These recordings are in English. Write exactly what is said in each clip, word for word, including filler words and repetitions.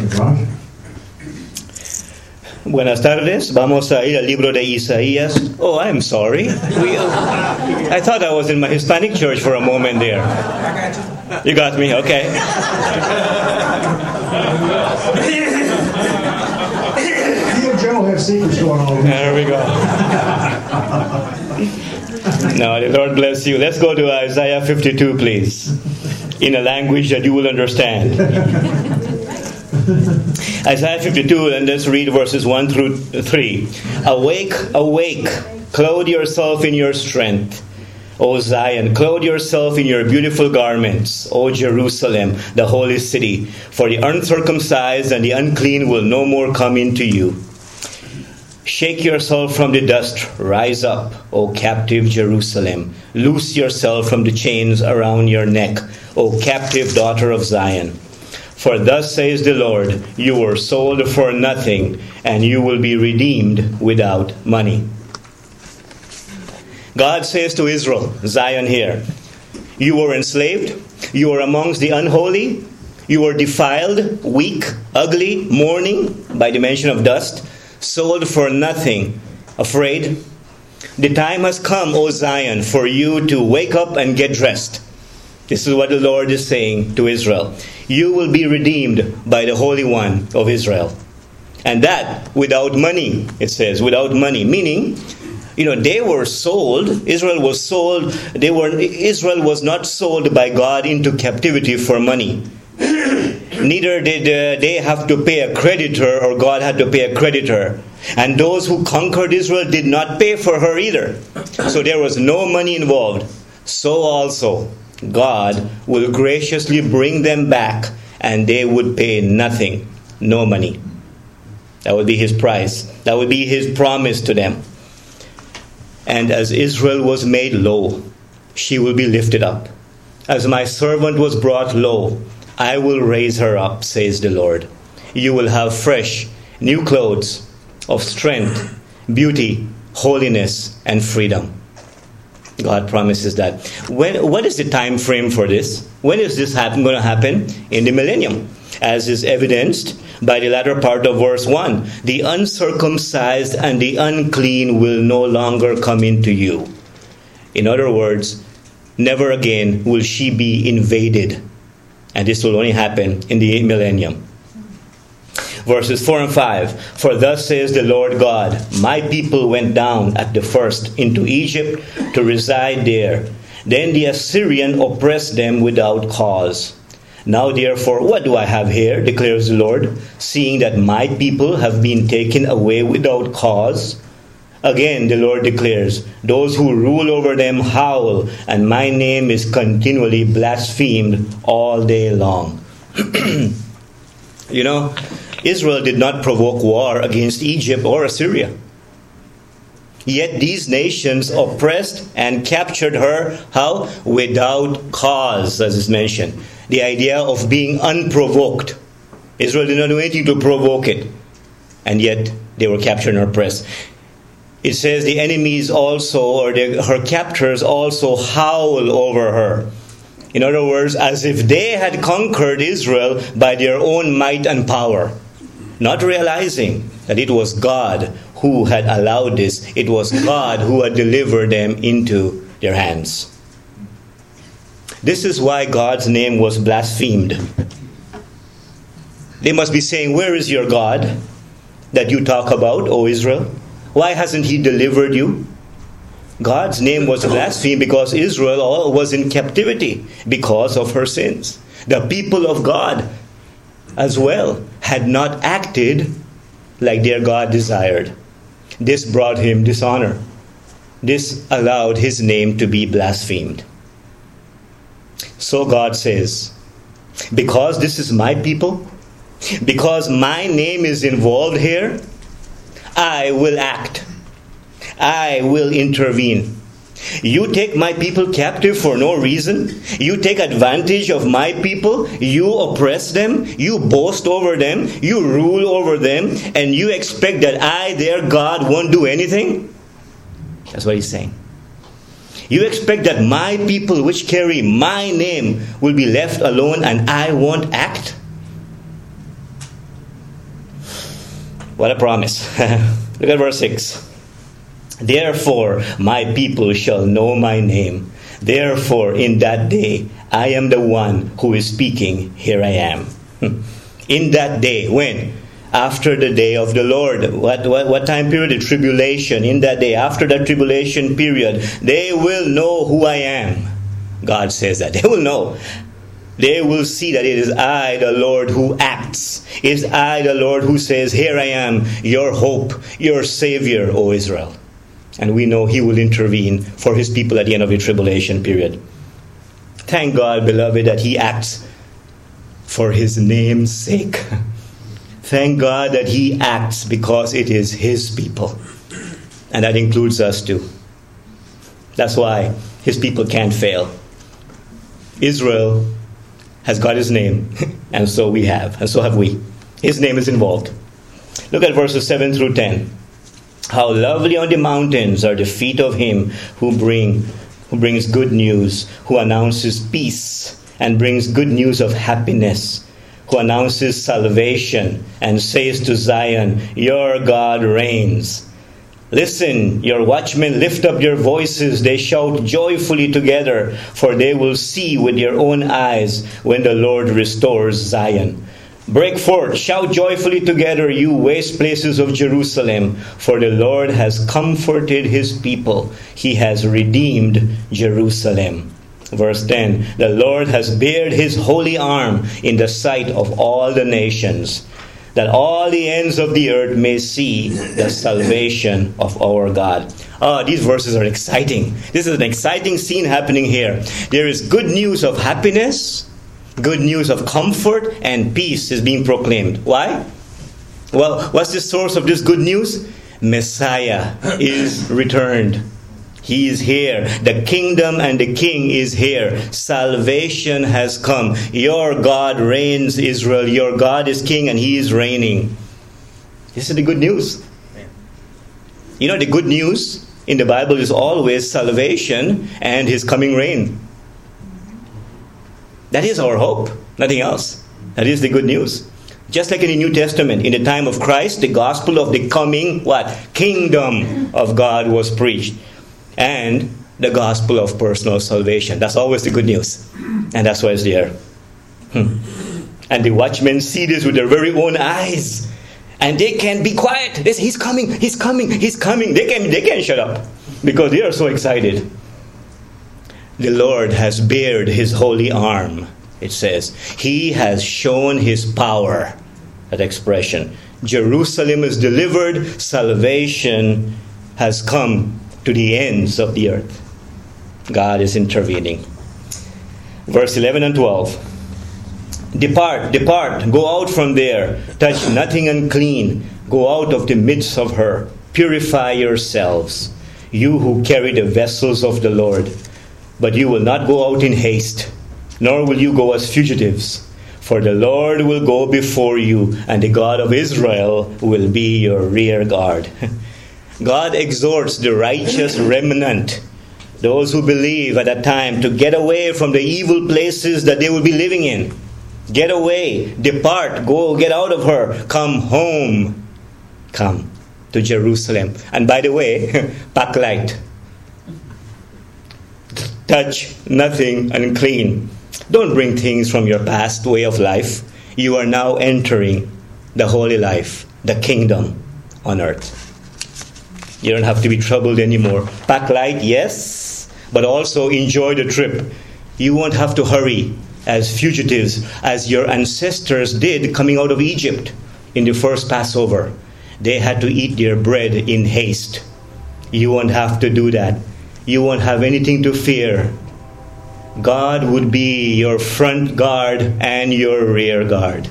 Pastor Josh. Buenas tardes. Vamos a ir al libro de Isaías. Oh, I'm sorry. We, uh, I thought I was in my Hispanic church for a moment there. I got you. You got me? Okay. You and Joe have secrets going on over There we go. No, the Lord bless you. Let's go to Isaiah fifty-two, please, in a language that you will understand. Isaiah fifty-two, and let's read verses one through three. Awake, awake, clothe yourself in your strength, O Zion, clothe yourself in your beautiful garments, O Jerusalem, the holy city. For the uncircumcised and the unclean will no more come into you. Shake yourself from the dust, rise up, O captive Jerusalem. Loose yourself from the chains around your neck, O captive daughter of Zion. For thus says the Lord, you were sold for nothing, and you will be redeemed without money. God says to Israel, Zion here, you were enslaved, you were amongst the unholy, you were defiled, weak, ugly, mourning by the mention of dust, sold for nothing, afraid. The time has come, O Zion, for you to wake up and get dressed. This is what the Lord is saying to Israel. You will be redeemed by the Holy One of Israel. And that without money, it says, without money. Meaning, you know, they were sold. Israel was sold. They were. Israel was not sold by God into captivity for money. Neither did uh, they have to pay a creditor, or God had to pay a creditor. And those who conquered Israel did not pay for her either. So there was no money involved. So also, God will graciously bring them back, and they would pay nothing, no money. That would be His price. That would be His promise to them. And as Israel was made low, she will be lifted up. As my servant was brought low, I will raise her up, says the Lord. You will have fresh, new clothes of strength, beauty, holiness, and freedom. God promises that. When, what is the time frame for this? When is this happen, going to happen? In the millennium, as is evidenced by the latter part of verse one. The uncircumcised and the unclean will no longer come into you. In other words, never again will she be invaded. And this will only happen in the millennium. Verses four and five. For thus says the Lord God, my people went down at the first into Egypt to reside there. Then the Assyrian oppressed them without cause. Now therefore, what do I have here, declares the Lord, seeing that my people have been taken away without cause? Again, the Lord declares, those who rule over them howl, and my name is continually blasphemed all day long. You know, Israel did not provoke war against Egypt or Assyria. Yet these nations oppressed and captured her, how? Without cause, as is mentioned. The idea of being unprovoked. Israel did not do anything to provoke it. And yet they were captured and oppressed. It says the enemies also, or the, her captors also howl over her. In other words, as if they had conquered Israel by their own might and power. Not realizing that it was God who had allowed this. It was God who had delivered them into their hands. This is why God's name was blasphemed. They must be saying, where is your God that you talk about, O Israel? Why hasn't He delivered you? God's name was blasphemed because Israel was in captivity because of her sins. The people of God as well had not acted like their God desired. This brought Him dishonor. This allowed His name to be blasphemed. So God says, because this is my people, because my name is involved here, I will act. I will intervene. You take my people captive for no reason. You take advantage of my people. You oppress them. You boast over them. You rule over them. And you expect that I, their God, won't do anything? That's what He's saying. You expect that my people which carry my name will be left alone and I won't act? What a promise. Look at verse six. Therefore, my people shall know my name. Therefore, in that day, I am the one who is speaking. Here I am. In that day, when? After the day of the Lord. What, what, what time period? The tribulation. In that day, after that tribulation period, they will know who I am. God says that. They will know. They will see that it is I, the Lord, who acts. It is I, the Lord, who says, here I am, your hope, your Savior, O Israel. And we know He will intervene for His people at the end of the tribulation period. Thank God, beloved, that He acts for His name's sake. Thank God that He acts because it is His people. And that includes us too. That's why His people can't fail. Israel has got His name, and so we have, and so have we. His name is involved. Look at verses seven through ten. How lovely on the mountains are the feet of him who bring, who brings good news, who announces peace and brings good news of happiness, who announces salvation and says to Zion, your God reigns. Listen, your watchmen lift up their voices. They shout joyfully together, for they will see with their own eyes when the Lord restores Zion. Break forth, shout joyfully together, you waste places of Jerusalem, for the Lord has comforted His people. He has redeemed Jerusalem. Verse ten, the Lord has bared His holy arm in the sight of all the nations, that all the ends of the earth may see the salvation of our God. Oh, these verses are exciting. This is an exciting scene happening here. There is good news of happiness, good news of comfort, and peace is being proclaimed. Why? Well, what's the source of this good news? Messiah is returned. He is here. The kingdom and the king is here. Salvation has come. Your God reigns, Israel. Your God is king and He is reigning. This is the good news. You know, the good news in the Bible is always salvation and His coming reign. That is our hope. Nothing else. That is the good news. Just like in the New Testament, in the time of Christ, the gospel of the coming, what? Kingdom of God was preached. And the gospel of personal salvation. That's always the good news. And that's why it's there. Hmm. And the watchmen see this with their very own eyes. And they can't be quiet. They say, He's coming, He's coming, He's coming. They can't, they can't shut up because they are so excited. The Lord has bared His holy arm, it says. He has shown His power. That expression. Jerusalem is delivered. Salvation has come to the ends of the earth. God is intervening. Verse eleven and twelve. Depart, depart, go out from there. Touch nothing unclean. Go out of the midst of her. Purify yourselves, you who carry the vessels of the Lord. But you will not go out in haste, nor will you go as fugitives. For the Lord will go before you, and the God of Israel will be your rear guard. God exhorts the righteous remnant, those who believe at that time, to get away from the evil places that they will be living in. Get away, depart, go, get out of her, come home. Come to Jerusalem. And by the way, pack light. Touch nothing unclean. Don't bring things from your past way of life. You are now entering the holy life, the kingdom on earth. You don't have to be troubled anymore. Pack light, yes, but also enjoy the trip. You won't have to hurry as fugitives, as your ancestors did coming out of Egypt in the first Passover. They had to eat their bread in haste. You won't have to do that. You won't have anything to fear. God would be your front guard and your rear guard.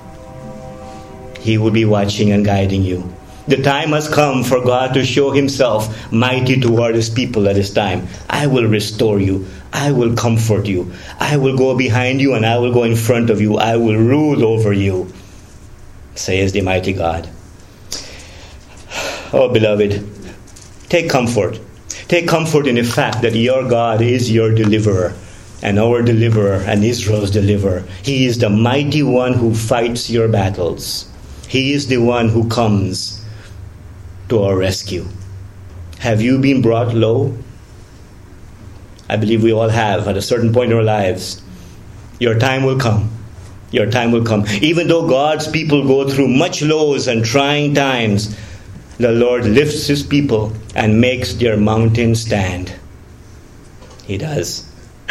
He will be watching and guiding you. The time has come for God to show Himself mighty toward His people at this time. I will restore you. I will comfort you. I will go behind you and I will go in front of you. I will rule over you, says the mighty God. Oh, beloved, take comfort. Take comfort in the fact that your God is your deliverer, and our deliverer, and Israel's deliverer. He is the mighty one who fights your battles. He is the one who comes to our rescue. Have you been brought low? I believe we all have at a certain point in our lives. Your time will come. Your time will come. Even though God's people go through much lows and trying times, the Lord lifts his people and makes their mountain stand. He does.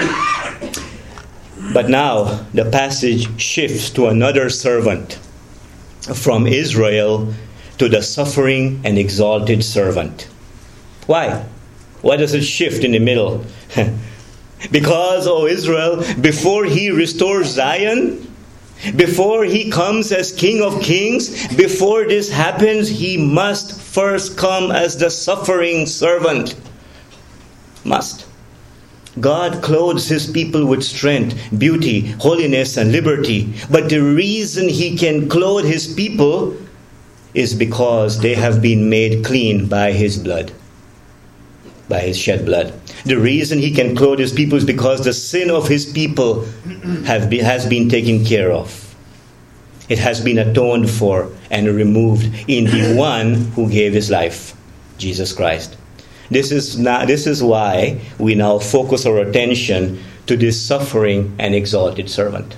But now the passage shifts to another servant, from Israel to the suffering and exalted servant. Why? Why does it shift in the middle? Because, O Israel, before he restores Zion, before he comes as King of Kings, before this happens, he must first come as the suffering servant. Must. God clothes his people with strength, beauty, holiness, and liberty. But the reason he can clothe his people is because they have been made clean by his blood. By his shed blood. The reason he can clothe his people is because the sin of his people have been, has been taken care of. It has been atoned for and removed in the one who gave his life, Jesus Christ. This is not, this is why we now focus our attention to this suffering and exalted servant.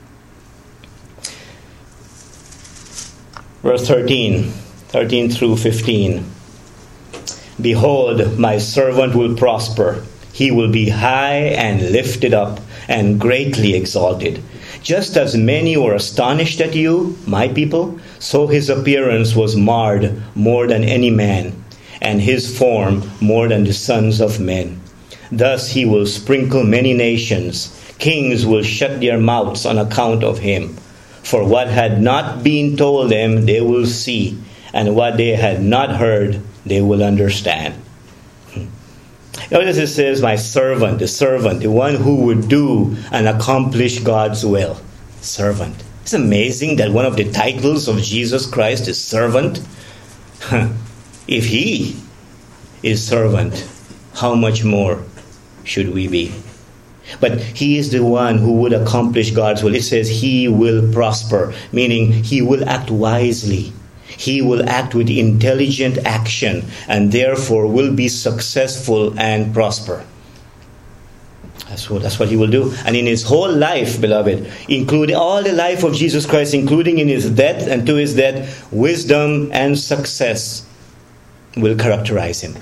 Verse thirteen, thirteen through fifteen. Behold, my servant will prosper. He will be high and lifted up and greatly exalted. Just as many were astonished at you, my people, so his appearance was marred more than any man, and his form more than the sons of men. Thus he will sprinkle many nations. Kings will shut their mouths on account of him. For what had not been told them, they will see, and what they had not heard, they will understand. Notice it says, my servant, the servant, the one who would do and accomplish God's will. Servant. It's amazing that one of the titles of Jesus Christ is servant. If he is servant, how much more should we be? But he is the one who would accomplish God's will. It says he will prosper, meaning he will act wisely. He will act with intelligent action and therefore will be successful and prosper. That's what, that's what he will do. And in his whole life, beloved, including all the life of Jesus Christ, including in his death and to his death, wisdom and success will characterize him.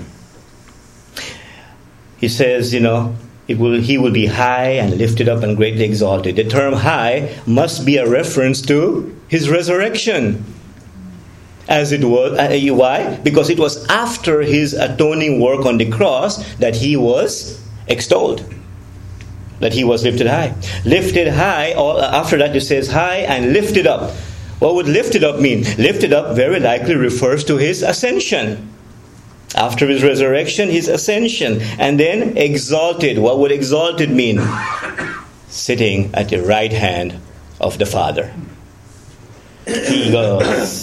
He says, you know, it will, he will be high and lifted up and greatly exalted. The term high must be a reference to his resurrection. As it was, uh, why? Because it was after his atoning work on the cross that he was extolled, that he was lifted high. Lifted high, all, after that it says high and lifted up. What would lifted up mean? Lifted up very likely refers to his ascension. After his resurrection, his ascension. And then exalted. What would exalted mean? Sitting at the right hand of the Father. He goes,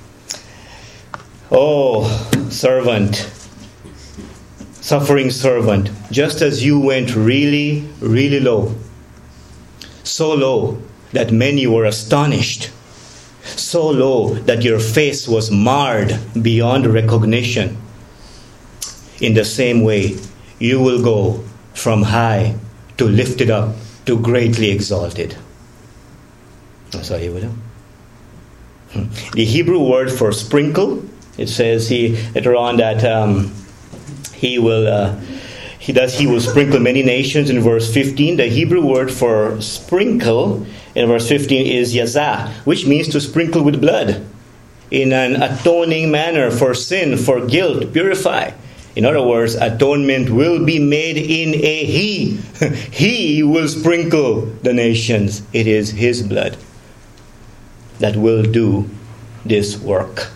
oh, servant, suffering servant, just as you went really, really low, so low that many were astonished, so low that your face was marred beyond recognition, in the same way you will go from high to lifted up to greatly exalted. That's what he will do. The Hebrew word for sprinkle, it says he later on that um, he will uh, he does he will sprinkle many nations in verse fifteen. The Hebrew word for sprinkle in verse fifteen is yazah, which means to sprinkle with blood in an atoning manner for sin, for guilt, purify. In other words, atonement will be made in a he. He will sprinkle the nations. It is his blood that will do this work.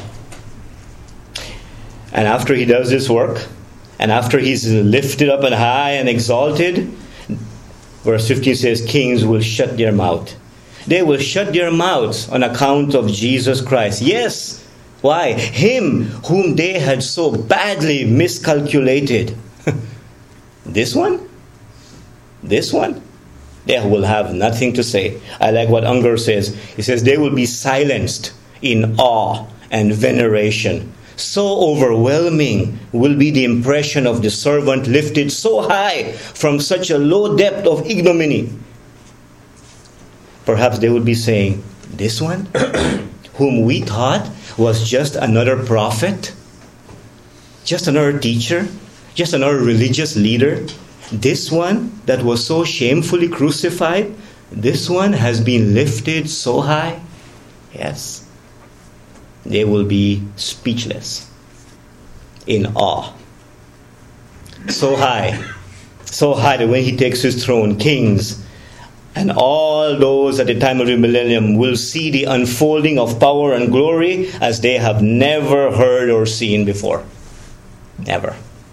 And after he does this work, and after he's lifted up and high and exalted, verse fifteen says, kings will shut their mouth. They will shut their mouths on account of Jesus Christ. Yes. Why? Him whom they had so badly miscalculated. This one? This one? They will have nothing to say. I like what Unger says. He says they will be silenced in awe and veneration. So overwhelming will be the impression of the servant lifted so high from such a low depth of ignominy. Perhaps they would be saying, this one, whom we thought was just another prophet, just another teacher, just another religious leader, this one that was so shamefully crucified, this one has been lifted so high. Yes. They will be speechless, in awe. So high, so high that when he takes his throne, kings and all those at the time of the millennium will see the unfolding of power and glory as they have never heard or seen before. Never.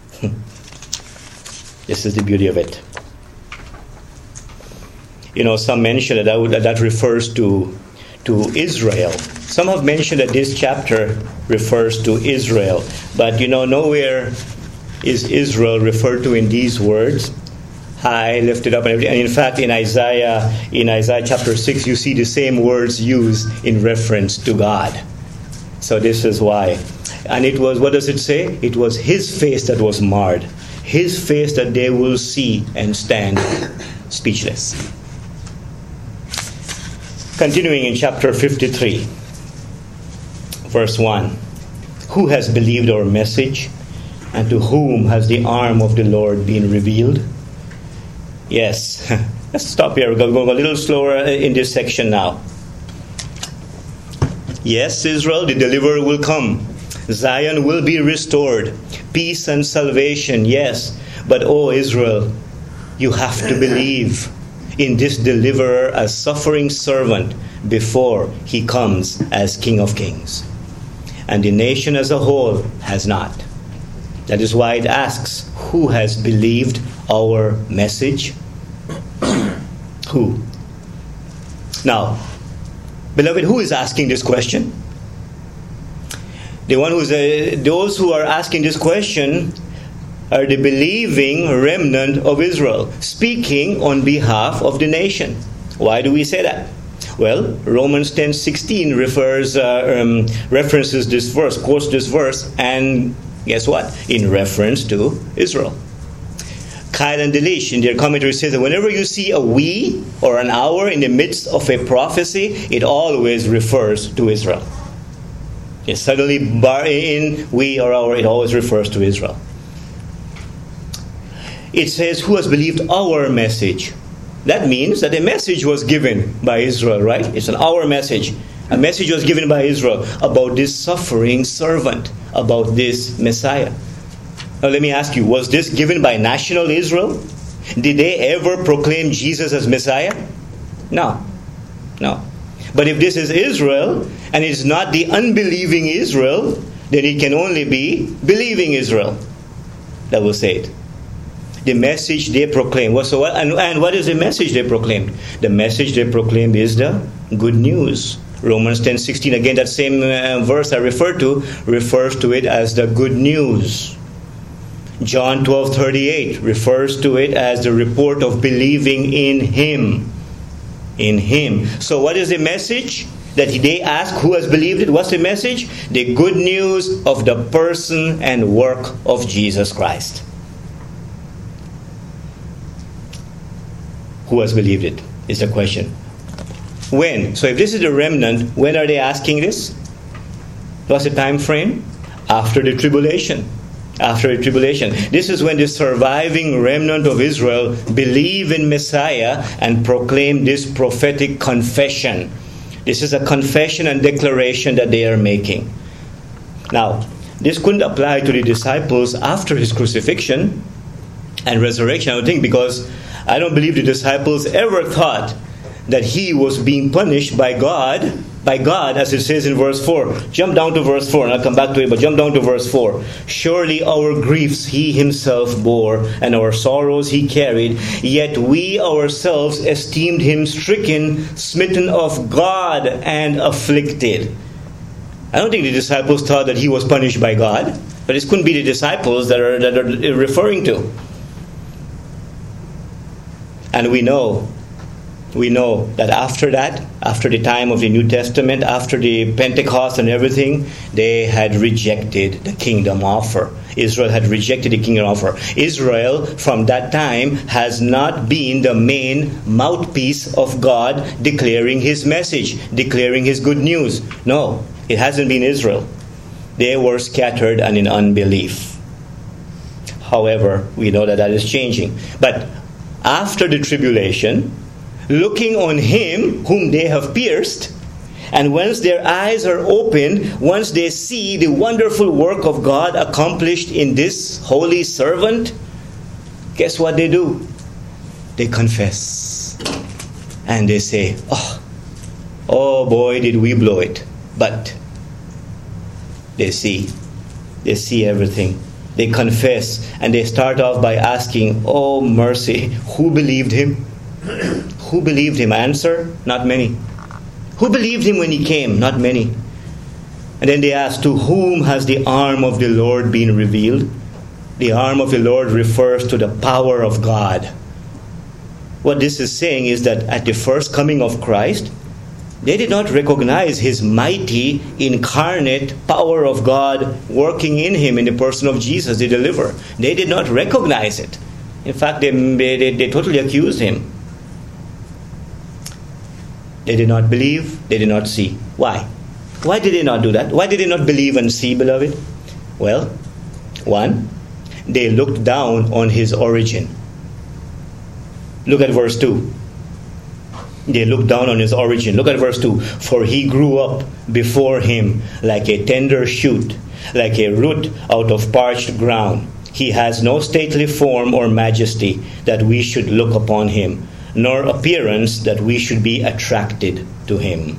This is the beauty of it. You know, some mention that that, would, that refers to, to Israel. Some have mentioned that this chapter refers to Israel. But, you know, nowhere is Israel referred to in these words. High, lifted up, and everything. And in fact, in Isaiah, in Isaiah chapter six, you see the same words used in reference to God. So this is why. And it was, what does it say? It was his face that was marred. His face that they will see and stand speechless. Continuing in chapter fifty-three. Verse one, who has believed our message, and to whom has the arm of the Lord been revealed? Yes, let's stop here. We're going to go a little slower in this section now. Yes, Israel, the deliverer will come. Zion will be restored. Peace and salvation, yes. But, oh, Israel, you have to believe in this deliverer as suffering servant before he comes as King of Kings. And the nation as a whole has not. That is why it asks, who has believed our message? Who? Now, beloved, who is asking this question? The one who's uh, those who are asking this question are the believing remnant of Israel, speaking on behalf of the nation. Why do we say that? Well, Romans ten sixteen refers, uh, um, references this verse, quotes this verse, and guess what? In reference to Israel. Kyle and Delish in their commentary says that whenever you see a we or an our in the midst of a prophecy, it always refers to Israel. Yes, suddenly bar in we or our, it always refers to Israel. It says, who has believed our message? That means that a message was given by Israel, right? It's an our message. A message was given by Israel about this suffering servant, about this Messiah. Now let me ask you, was this given by national Israel? Did they ever proclaim Jesus as Messiah? No. No. But if this is Israel, and it's not the unbelieving Israel, then it can only be believing Israel that will say it. The message they proclaim. Well, so what, and, and what is the message they proclaimed? The message they proclaimed is the good news. Romans ten sixteen, again, that same uh, verse I referred to, refers to it as the good news. John twelve thirty-eight refers to it as the report of believing in Him. In Him. So what is the message that they ask who has believed it? What's the message? The good news of the person and work of Jesus Christ. Who has believed it is the question. When? So if this is the remnant, when are they asking this? What's the time frame? After the tribulation. After the tribulation. This is when the surviving remnant of Israel believe in Messiah and proclaim this prophetic confession. This is a confession and declaration that they are making. Now, this couldn't apply to the disciples after his crucifixion and resurrection, I would think, because I don't believe the disciples ever thought that he was being punished by God, by God, as it says in verse four. Jump down to verse four, and I'll come back to it, but jump down to verse four. Surely our griefs he himself bore, and our sorrows he carried, yet we ourselves esteemed him stricken, smitten of God, and afflicted. I don't think the disciples thought that he was punished by God, but this couldn't be the disciples that are, that are referring to. And we know we know that after that, after the time of the New Testament, after the Pentecost and everything, they had rejected the kingdom offer. Israel had rejected the kingdom offer. Israel, from that time, has not been the main mouthpiece of God declaring his message, declaring his good news. No, it hasn't been Israel. They were scattered and in unbelief. However, we know that that is changing. But after the tribulation, looking on him whom they have pierced, and once their eyes are opened, once they see the wonderful work of God accomplished in this holy servant, guess what they do? They confess. And they say, oh, oh boy, did we blow it. But they see. They see everything. They confess. And they start off by asking, oh mercy, who believed him? Who believed him? Answer, not many. Who believed him when he came? Not many. And then they ask, to whom has the arm of the Lord been revealed? The arm of the Lord refers to the power of God. What this is saying is that at the first coming of Christ, they did not recognize his mighty, incarnate power of God working in him in the person of Jesus, the deliverer. They did not recognize it. In fact, they, they, they totally accused him. They did not believe, they did not see. Why? Why did they not do that? Why did they not believe and see, beloved? Well, one, they looked down on his origin. Look at verse two. They looked down on his origin. Look at verse two. For he grew up before him like a tender shoot, like a root out of parched ground. He has no stately form or majesty that we should look upon him, nor appearance that we should be attracted to him.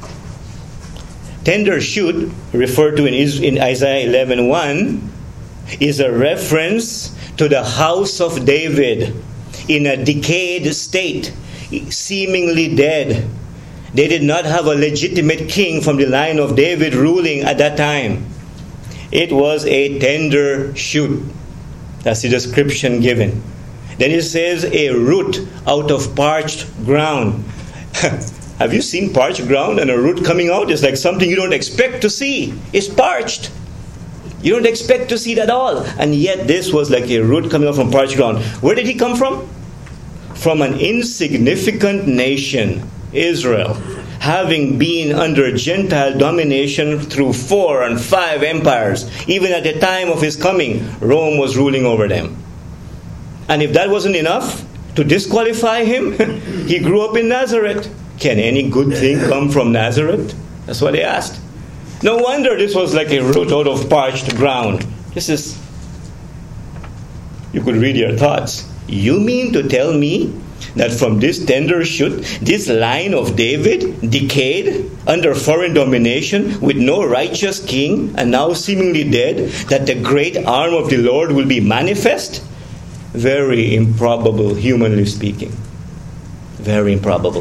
Tender shoot, referred to in, in Isaiah eleven one, is a reference to the house of David in a decayed state, seemingly dead. They did not have a legitimate king from the line of David ruling at that time. It was a tender shoot. That's the description given. Then it says a root out of parched ground. Have you seen parched ground and a root coming out? It's like something you don't expect to see. It's parched. You don't expect to see it at all. And yet this was like a root coming out from parched ground. Where did he come from? From an insignificant nation, Israel, having been under Gentile domination through four and five empires. Even at the time of his coming, Rome was ruling over them. And if that wasn't enough to disqualify him, he grew up in Nazareth. Can any good thing come from Nazareth? That's what they asked. No wonder this was like a root out of parched ground. This is, you could read your thoughts. You mean to tell me that from this tender shoot, this line of David, decayed under foreign domination with no righteous king and now seemingly dead, that the great arm of the Lord will be manifest? Very improbable, humanly speaking. Very improbable.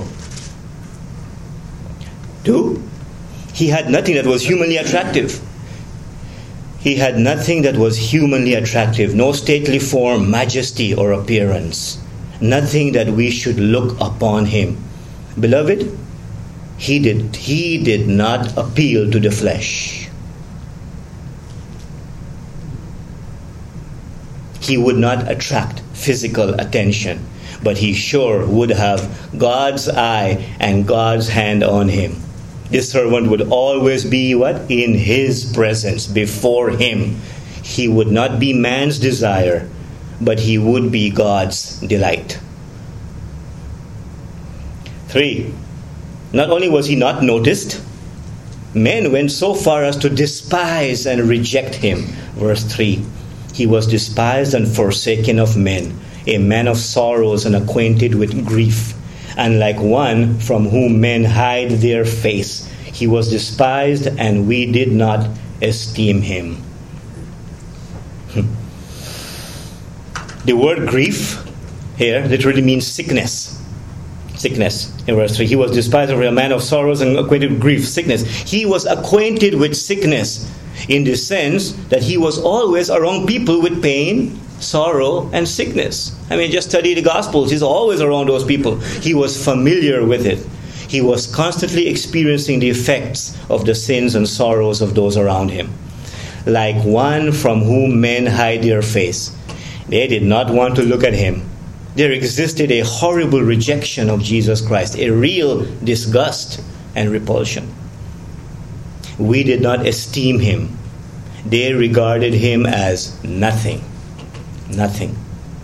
Two, he had nothing that was humanly attractive. He had nothing that was humanly attractive. No stately form, majesty, or appearance. Nothing that we should look upon him. Beloved, he did, he did not appeal to the flesh. He would not attract physical attention, but he sure would have God's eye and God's hand on him. This servant would always be what? In his presence, before him. He would not be man's desire, but he would be God's delight. Three, not only was he not noticed, men went so far as to despise and reject him. Verse three, he was despised and forsaken of men, a man of sorrows and acquainted with grief, and like one from whom men hide their face. He was despised, and we did not esteem him. The word grief here literally means sickness. Sickness. In verse three, he was despised of a man of sorrows and acquainted with grief, sickness. He was acquainted with sickness in the sense that he was always around people with pain sorrow, and sickness. I mean, just study the Gospels. He's always around those people. He was familiar with it. He was constantly experiencing the effects of the sins and sorrows of those around him. Like one from whom men hide their face. They did not want to look at him. There existed a horrible rejection of Jesus Christ, a real disgust and repulsion. We did not esteem him. They regarded him as nothing. Nothing.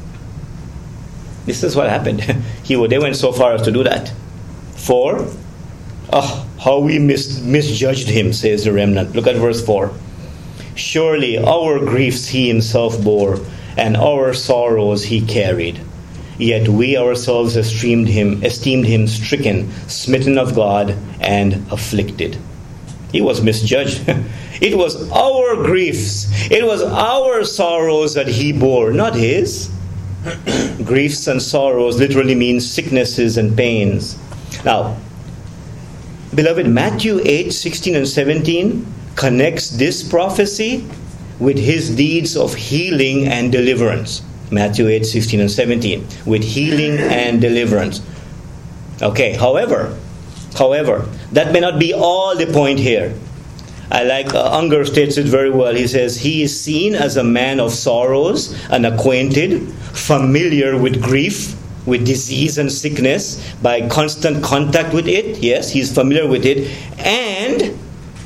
This is what happened. He, they went so far as to do that. For, oh, how we mis- misjudged him, says the remnant. Look at verse four. Surely our griefs he himself bore, and our sorrows he carried. Yet we ourselves esteemed him, esteemed him stricken, smitten of God, and afflicted. He was misjudged. It was our griefs, it was our sorrows that he bore, not his. Griefs and sorrows literally means sicknesses and pains. Now, beloved, Matthew eight, sixteen and seventeen connects this prophecy with his deeds of healing and deliverance. Matthew eight, sixteen and seventeen, with healing and deliverance. Okay, however, however, that may not be all the point here. I like, uh, Unger states it very well. He says, he is seen as a man of sorrows and acquainted, familiar with grief, with disease and sickness, by constant contact with it. Yes, he's familiar with it. And,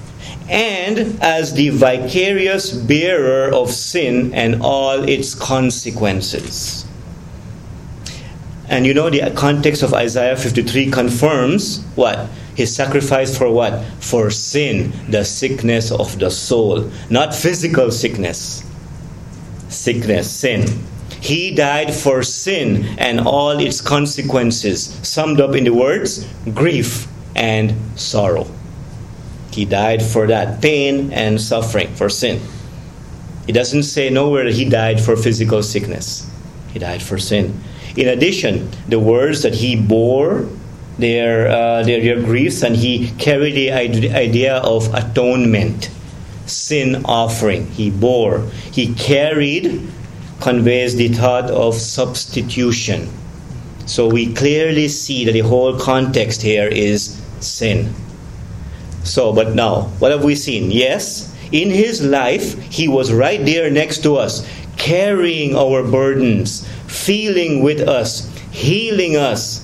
and as the vicarious bearer of sin and all its consequences. And you know, the context of Isaiah fifty-three confirms what? His sacrifice for what? For sin, the sickness of the soul. Not physical sickness. Sickness, sin. He died for sin and all its consequences, summed up in the words, grief and sorrow. He died for that, pain and suffering, for sin. It doesn't say nowhere that he died for physical sickness. He died for sin. In addition, the words that he bore their, uh, their, their griefs, and he carried the idea of atonement, sin offering. He bore, he carried, conveys the thought of substitution. So we clearly see that the whole context here is sin. So, but now, what have we seen? Yes, in his life, he was right there next to us, carrying our burdens, feeling with us, healing us.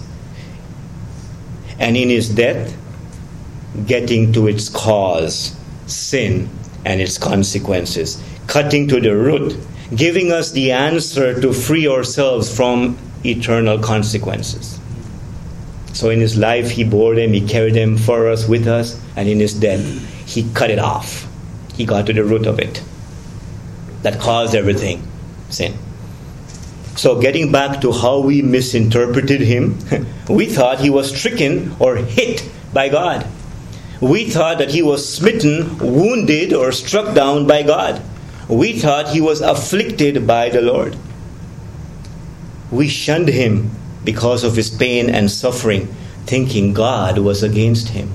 And in his death, getting to its cause, sin and its consequences, cutting to the root, giving us the answer to free ourselves from eternal consequences. So in his life, he bore them, he carried them for us, with us, and in his death, he cut it off. He got to the root of it. That caused everything, sin. So getting back to how we misinterpreted him, we thought he was stricken or hit by God. We thought that he was smitten, wounded, or struck down by God. We thought he was afflicted by the Lord. We shunned him because of his pain and suffering, thinking God was against him.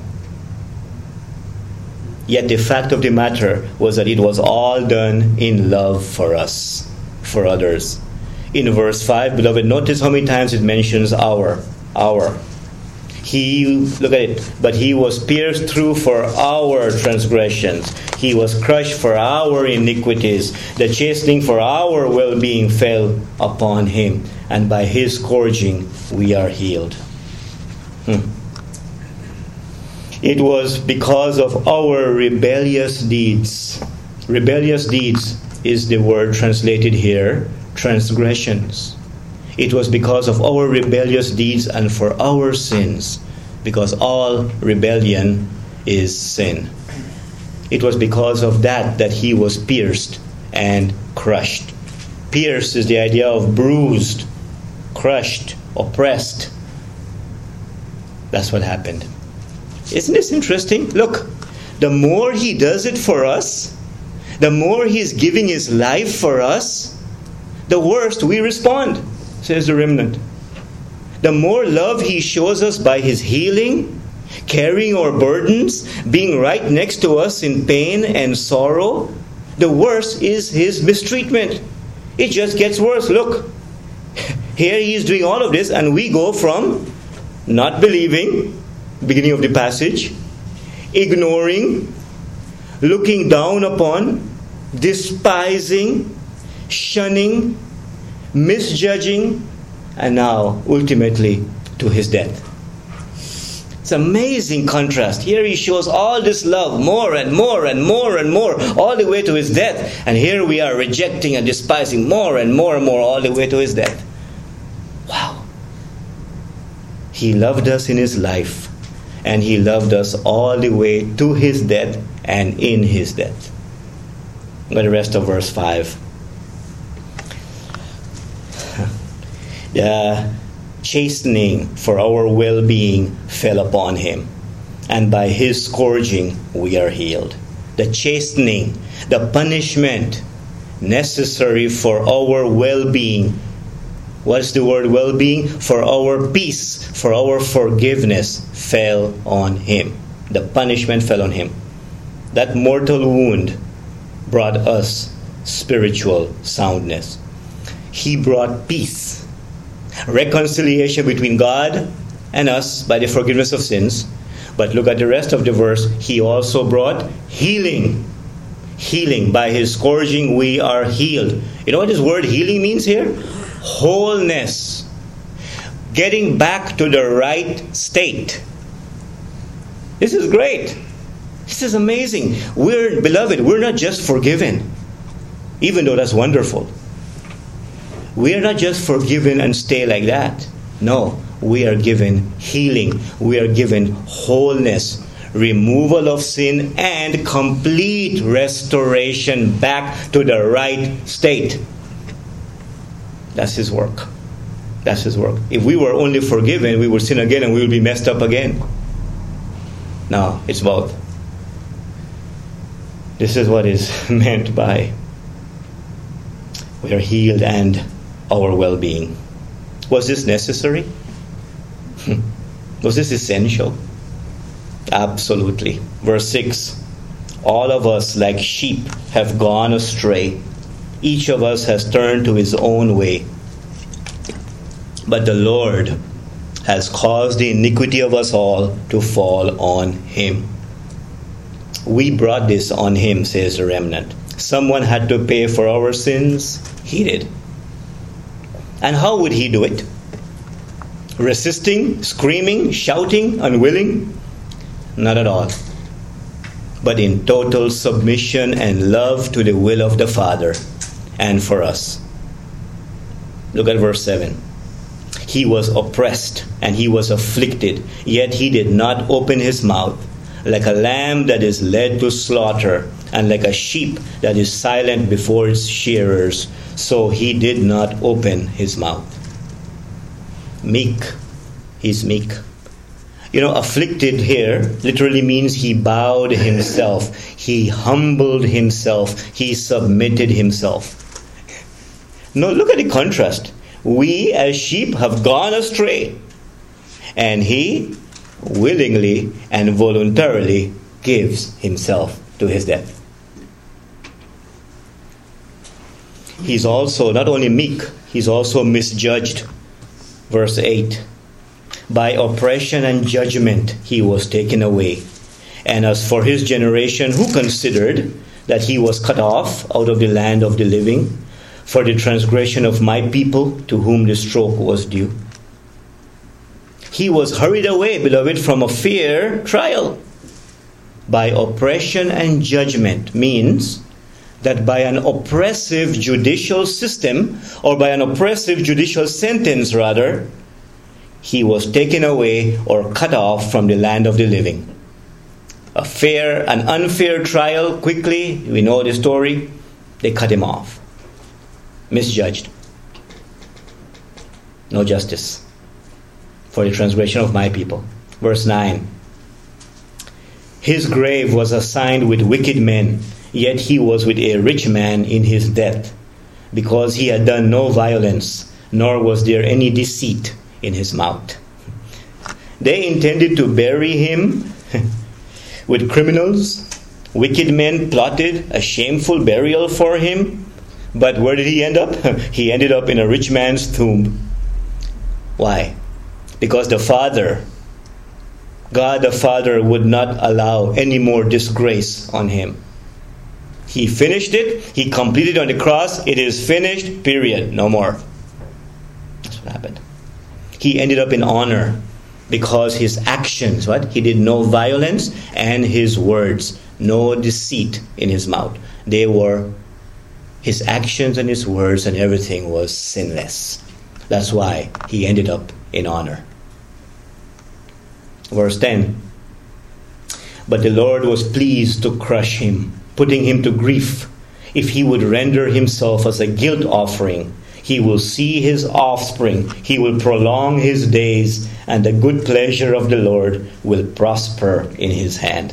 Yet the fact of the matter was that it was all done in love for us, for others. In verse five, beloved, notice how many times it mentions our, our. He, look at it, but he was pierced through for our transgressions. He was crushed for our iniquities. The chastening for our well-being fell upon him. And by his scourging, we are healed. Hmm. It was because of our rebellious deeds. Rebellious deeds is the word translated here, transgressions. It was because of our rebellious deeds and for our sins, because all rebellion is sin. It was because of that that he was pierced and crushed. Pierced is the idea of bruised, crushed, oppressed. That's what happened. Isn't this interesting? Look, the more he does it for us, the more he's giving his life for us, the worse we respond, says the remnant. The more love he shows us by his healing, carrying our burdens, being right next to us in pain and sorrow, the worse is his mistreatment. It just gets worse. Look, here he is doing all of this, and we go from not believing, beginning of the passage, ignoring, looking down upon, despising, shunning, misjudging, and now ultimately to his death. It's an amazing contrast. Here he shows all this love more and more and more and more, all the way to his death. And here we are rejecting and despising more and more and more, all the way to his death. Wow. He loved us in his life, and he loved us all the way to his death and in his death. But the rest of verse five. The chastening for our well-being fell upon him, and by his scourging we are healed. The chastening, the punishment necessary for our well-being. What's the word well-being? For our peace, for our forgiveness fell on him. The punishment fell on him. That mortal wound brought us spiritual soundness. He brought peace, reconciliation between God and us by the forgiveness of sins. But look at the rest of the verse. He also brought healing. Healing. By his scourging we are healed. You know what this word healing means here? Wholeness. Getting back to the right state. This is great. This is amazing. We're, beloved, we're not just forgiven, even though that's wonderful. We are not just forgiven and stay like that. No, we are given healing. We are given wholeness, removal of sin, and complete restoration back to the right state. That's his work. That's his work. If we were only forgiven, we would sin again and we would be messed up again. No, it's both. This is what is meant by we are healed and our well-being. Was this necessary? Was this essential? Absolutely. Verse six. All of us like sheep have gone astray. Each of us has turned to his own way. But the Lord has caused the iniquity of us all to fall on him. We brought this on him, says the remnant. Someone had to pay for our sins. He did. And how would he do it? Resisting, screaming, shouting, unwilling? Not at all. But in total submission and love to the will of the Father and for us. Look at verse seven. He was oppressed and he was afflicted, yet he did not open his mouth. Like a lamb that is led to slaughter, and like a sheep that is silent before its shearers, so he did not open his mouth. Meek. He's meek. You know, afflicted here literally means he bowed himself. He humbled himself. He submitted himself. Now look at the contrast. We as sheep have gone astray, and he willingly and voluntarily gives himself to his death. He's also not only meek, he's also misjudged. Verse eight. By oppression and judgment he was taken away. And as for his generation, who considered that he was cut off out of the land of the living, for the transgression of my people to whom the stroke was due? He was hurried away, beloved, from a fair trial. By oppression and judgment means that by an oppressive judicial system, or by an oppressive judicial sentence rather, he was taken away or cut off from the land of the living. A fair, an unfair trial, quickly, we know the story, they cut him off. Misjudged. No justice for the transgression of my people. Verse nine. His grave was assigned with wicked men, yet he was with a rich man in his death, because he had done no violence, nor was there any deceit in his mouth. They intended to bury him with criminals. Wicked men plotted a shameful burial for him, But where did he end up? He ended up in a rich man's tomb. Why? Because the Father, God the Father, would not allow any more disgrace on him. He finished it. He completed it on the cross. It is finished, period. No more. That's what happened. He ended up in honor because his actions, what? He did no violence, and his words, no deceit in his mouth. They were, his actions and his words and everything was sinless. That's why he ended up in honor. Verse ten. But the Lord was pleased to crush him, putting him to grief. If he would render himself as a guilt offering, he will see his offspring. He will prolong his days, and the good pleasure of the Lord will prosper in his hand.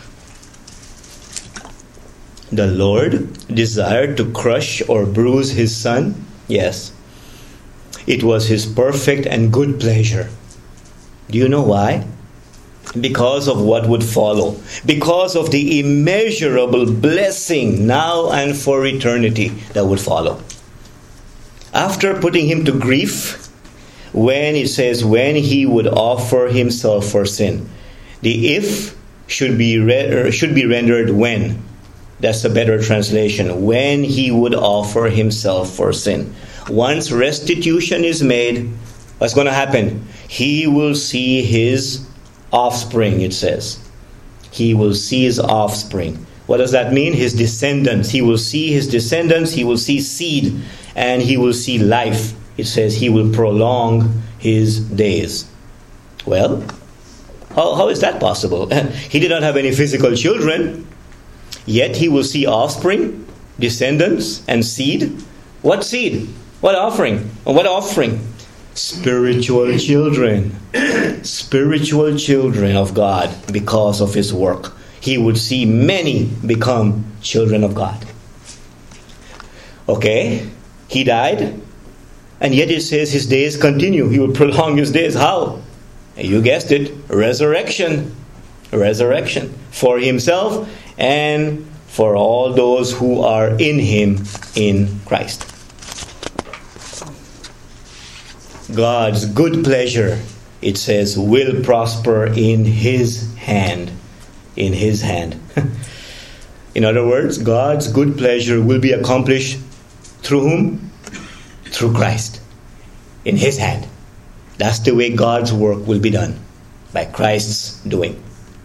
The Lord desired to crush or bruise his son? Yes. It was his perfect and good pleasure. Do you know why? Because of what would follow. Because of the immeasurable blessing now and for eternity that would follow. After putting him to grief, when it says when he would offer himself for sin, the if should be re- should be rendered when. That's a better translation. When he would offer himself for sin. Once restitution is made, what's going to happen? He will see his offspring, it says. He will see his offspring. What does that mean? His descendants. He will see his descendants. He will see seed. And he will see life. It says he will prolong his days. Well, how, how is that possible? He did not have any physical children. Yet he will see offspring, descendants, and seed. What seed? What offering? What offering? Spiritual children. Spiritual children of God because of his work. He would see many become children of God. Okay, he died, and yet it says his days continue. He will prolong his days. How? You guessed it. Resurrection. Resurrection. For himself and for all those who are in him in Christ. God's good pleasure, it says, will prosper in his hand. In his hand. In other words, God's good pleasure will be accomplished through whom? Through Christ. In his hand. That's the way God's work will be done. By Christ's doing.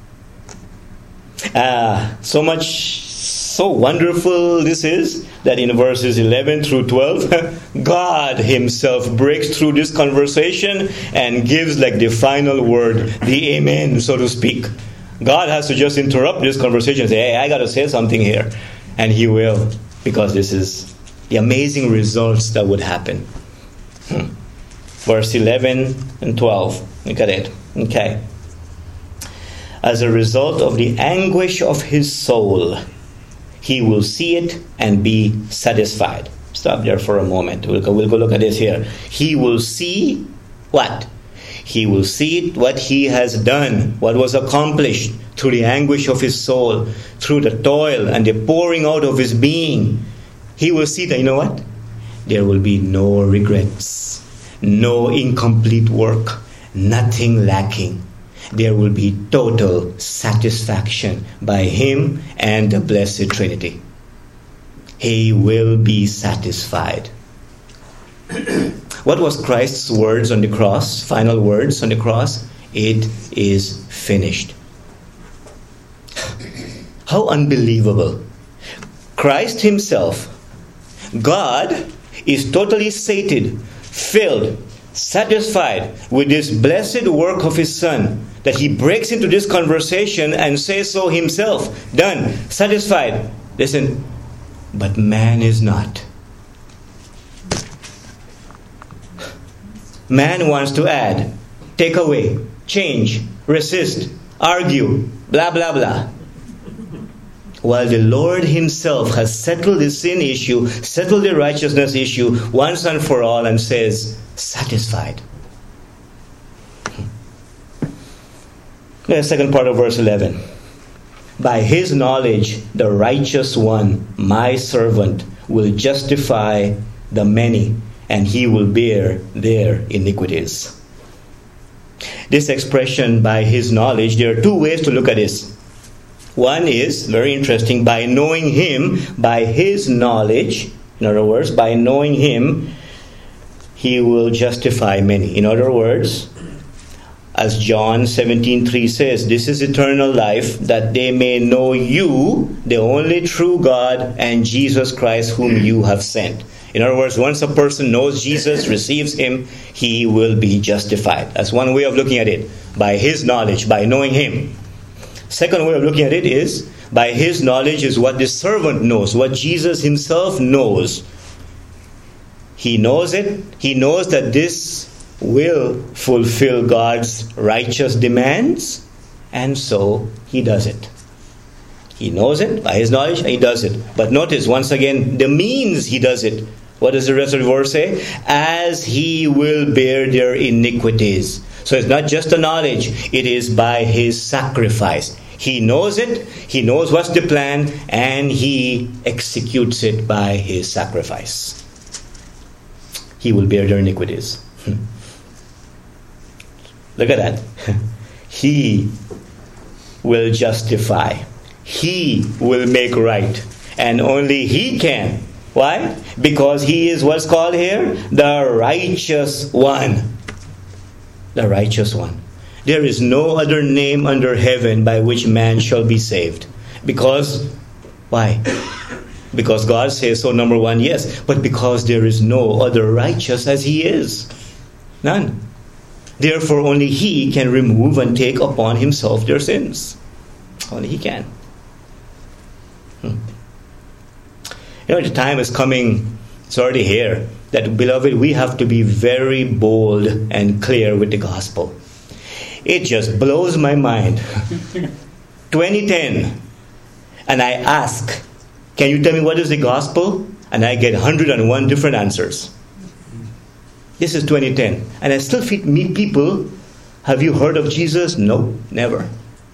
Ah, so much, so wonderful this is, that in verses eleven through twelve, God himself breaks through this conversation and gives like the final word, the amen, so to speak. God has to just interrupt this conversation and say, hey, I got to say something here. And he will, because this is the amazing results that would happen. Hmm. Verse eleven and twelve. Look at it. Okay. As a result of the anguish of his soul, he will see it and be satisfied. Stop there for a moment. We'll go, we'll go look at this here. He will see what? He will see it, what he has done, what was accomplished through the anguish of his soul, through the toil and the pouring out of his being. He will see that, you know what? There will be no regrets, no incomplete work, nothing lacking. There will be total satisfaction by him and the Blessed Trinity. He will be satisfied. What was Christ's words on the cross? Final words on the cross? It is finished. How unbelievable. Christ himself, God, is totally sated, filled, satisfied with this blessed work of his Son, that he breaks into this conversation and says so himself. Done. Satisfied. Listen, but man is not. Man wants to add, take away, change, resist, argue, blah, blah, blah. While the Lord himself has settled the sin issue, settled the righteousness issue once and for all, and says, satisfied. The second part of verse eleven. By his knowledge, the righteous one, my servant, will justify the many, and he will bear their iniquities. This expression, by his knowledge, there are two ways to look at this. One is, very interesting, by knowing him, by his knowledge, in other words, by knowing him, he will justify many. In other words, as John seventeen three says, this is eternal life, that they may know you, the only true God, and Jesus Christ whom you have sent. In other words, once a person knows Jesus, receives him, he will be justified. That's one way of looking at it. By his knowledge, by knowing him. Second way of looking at it is, by his knowledge is what the servant knows, what Jesus himself knows. He knows it. He knows that this will fulfill God's righteous demands, and so he does it. He knows it by his knowledge, and he does it. But notice, once again, the means he does it. What does the rest of the verse say? As he will bear their iniquities. So it's not just the knowledge, it is by his sacrifice. He knows it, he knows what's the plan, and he executes it by his sacrifice. He will bear their iniquities. Look at that. He will justify. He will make right. And only he can. Why? Because he is what's called here? The righteous one. The righteous one. There is no other name under heaven by which man shall be saved. Because, why? Because God says so, number one, yes. But because there is no other righteous as he is. None. Therefore, only he can remove and take upon himself their sins. Only he can. Hmm. You know, the time is coming, it's already here, that, beloved, we have to be very bold and clear with the gospel. It just blows my mind. twenty ten, and I ask, can you tell me what is the gospel? And I get one hundred one different answers. This is twenty ten. And I still meet people, have you heard of Jesus? No, never.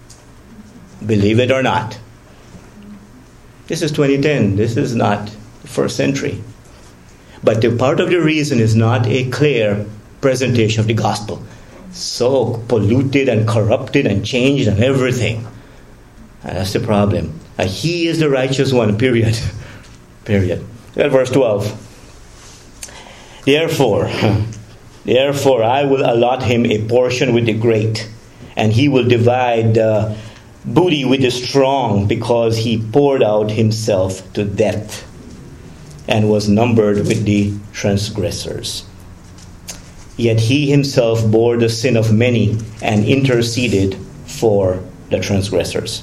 Believe it or not. This is twenty ten. This is not the first century. But the part of the reason is not a clear presentation of the gospel. So polluted and corrupted and changed and everything. And that's the problem. Uh, he is the righteous one, period. Period. Well, verse twelve. Therefore, therefore I will allot him a portion with the great, and he will divide the booty with the strong, because he poured out himself to death and was numbered with the transgressors. Yet he himself bore the sin of many and interceded for the transgressors.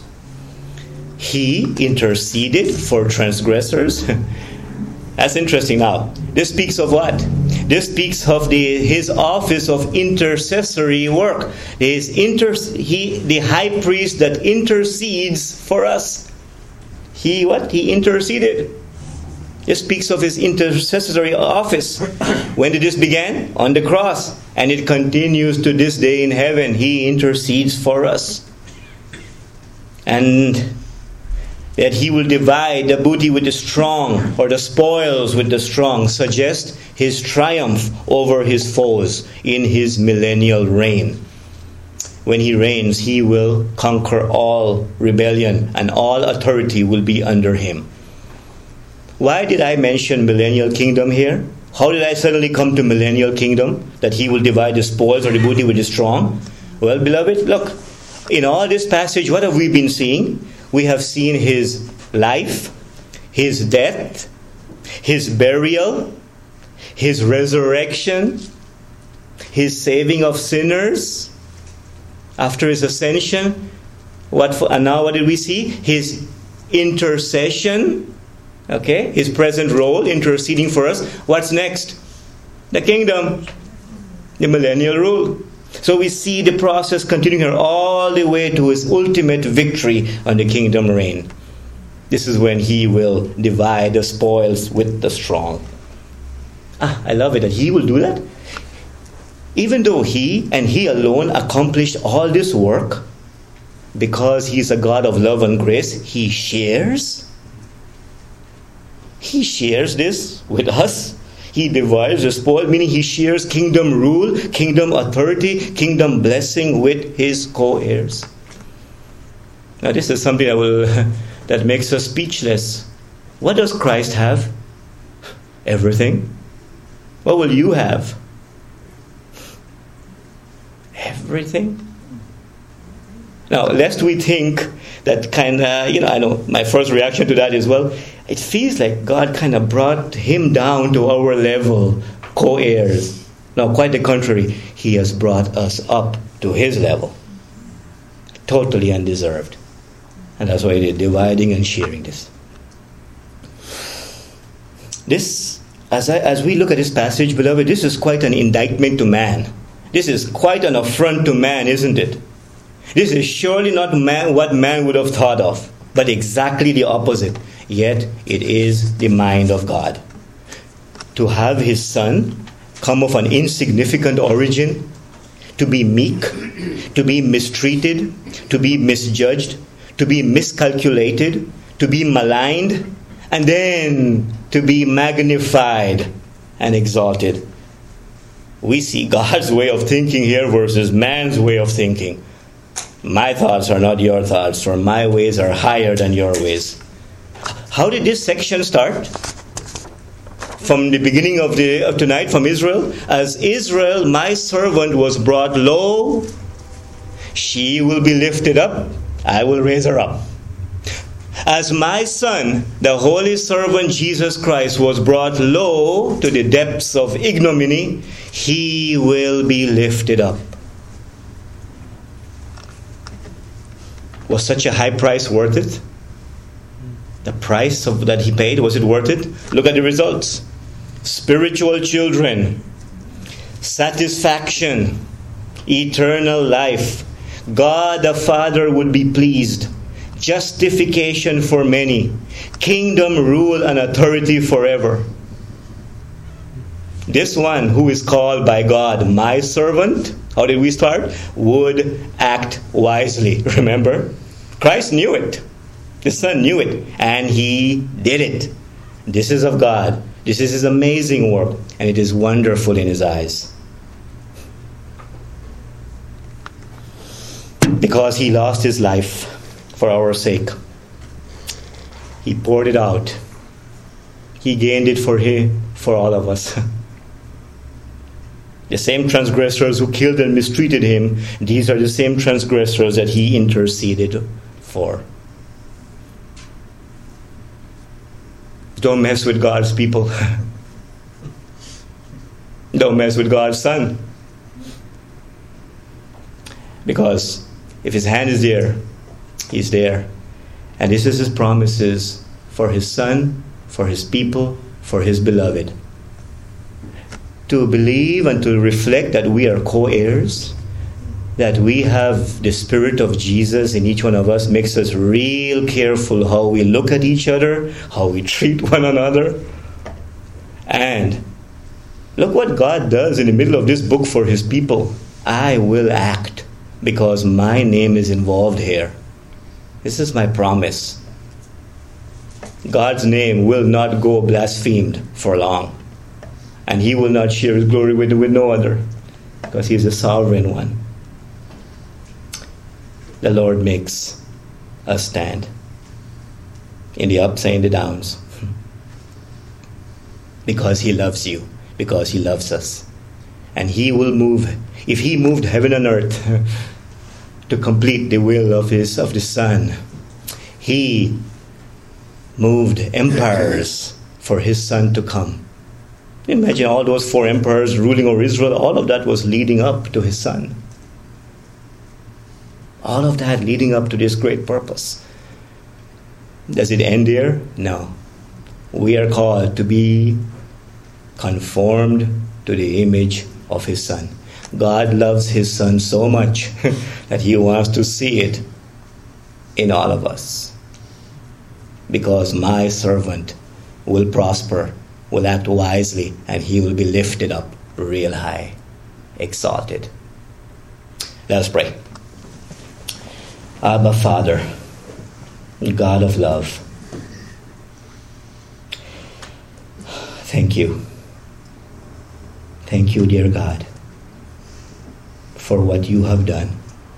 He interceded for transgressors. That's interesting now. This speaks of what? This speaks of the his office of intercessory work. His inter, he, the high priest that intercedes for us. He what? He interceded. This speaks of his intercessory office. When did this begin? On the cross. And it continues to this day in heaven. He intercedes for us. And that he will divide the booty with the strong, or the spoils with the strong, suggest his triumph over his foes in his millennial reign. When he reigns, he will conquer all rebellion, and all authority will be under him. Why did I mention millennial kingdom here? How did I suddenly come to millennial kingdom? That he will divide the spoils or the booty with the strong? Well, beloved, look, in all this passage, what have we been seeing? We have seen his life, his death, his burial, his resurrection, his saving of sinners after his ascension. What for, and now what did we see? His intercession. Okay, his present role, interceding for us. What's next? The kingdom, the millennial rule. So we see the process continuing here all the way to his ultimate victory on the kingdom reign. This is when he will divide the spoils with the strong. Ah, I love it that he will do that. Even though he and he alone accomplished all this work, because he's a God of love and grace, he shares. He shares this with us. He divides the spoil, meaning he shares kingdom rule, kingdom authority, kingdom blessing with his co-heirs. Now this is something that will that makes us speechless. What does Christ have? Everything. What will you have? Everything. Now, lest we think that kind of, you know, I know my first reaction to that is, well, it feels like God kind of brought him down to our level, co-heirs. No, quite the contrary. He has brought us up to his level. Totally undeserved. And that's why they're dividing and sharing this. This, as, I, as we look at this passage, beloved, this is quite an indictment to man. This is quite an affront to man, isn't it? This is surely not man, what man would have thought of, but exactly the opposite. Yet it is the mind of God. To have his son come of an insignificant origin, to be meek, to be mistreated, to be misjudged, to be miscalculated, to be maligned, and then to be magnified and exalted. We see God's way of thinking here versus man's way of thinking. My thoughts are not your thoughts, for my ways are higher than your ways. How did this section start? From the beginning of the of tonight, from Israel. As Israel, my servant, was brought low, she will be lifted up. I will raise her up. As my son, the holy servant Jesus Christ, was brought low to the depths of ignominy, he will be lifted up. Was such a high price worth it? The price of that he paid, was it worth it? Look at the results. Spiritual children, satisfaction, eternal life. God the Father would be pleased. Justification for many. Kingdom rule and authority forever. This one who is called by God, my servant, how did we start? Would act wisely. Remember? Christ knew it. The Son knew it. And he did it. This is of God. This is his amazing work. And it is wonderful in his eyes. Because he lost his life for our sake. He poured it out. He gained it for him, for all of us. The same transgressors who killed and mistreated him, these are the same transgressors that he interceded for. Don't mess with God's people. Don't mess with God's Son. Because if his hand is there, he's there. And this is his promises for his Son, for his people, for his beloved. To believe and to reflect that we are co-heirs, that we have the Spirit of Jesus in each one of us, makes us real careful how we look at each other, how we treat one another. And look what God does in the middle of this book for his people. I will act because my name is involved here. This is my promise. God's name will not go blasphemed for long. And he will not share his glory with, with no other. Because he is the sovereign one. The Lord makes us stand. In the ups and the downs. Because he loves you. Because he loves us. And he will move. If he moved heaven and earth to complete the will of his of the Son, he moved empires for his Son to come. Imagine all those four emperors ruling over Israel. All of that was leading up to his Son. All of that leading up to this great purpose. Does it end there? No. We are called to be conformed to the image of his Son. God loves his Son so much that he wants to see it in all of us. Because my servant will prosper, will act wisely, and he will be lifted up real high, exalted. Let us pray. Abba, Father, God of love, Thank you. Thank you, dear God, for what you have done.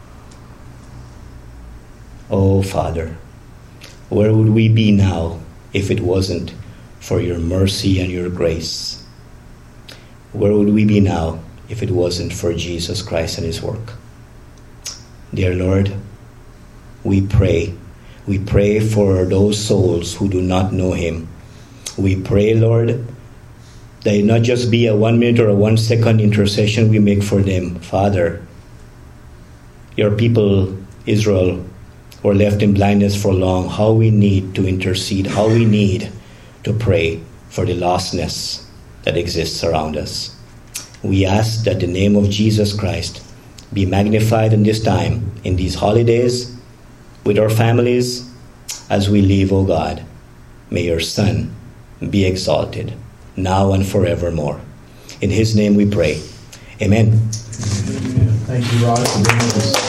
Oh, Father, where would we be now if it wasn't for your mercy and your grace? Where would we be now if it wasn't for Jesus Christ and his work? Dear Lord, we pray. We pray for those souls who do not know him. We pray, Lord, that it not just be a one minute or a one second intercession we make for them. Father, your people, Israel, were left in blindness for long. How we need to intercede, how we need to pray for the lostness that exists around us. We ask that the name of Jesus Christ be magnified in this time, in these holidays, with our families, as we live, O God. May your Son be exalted, now and forevermore. In his name we pray. Amen. Thank you, Rod, for bringing us.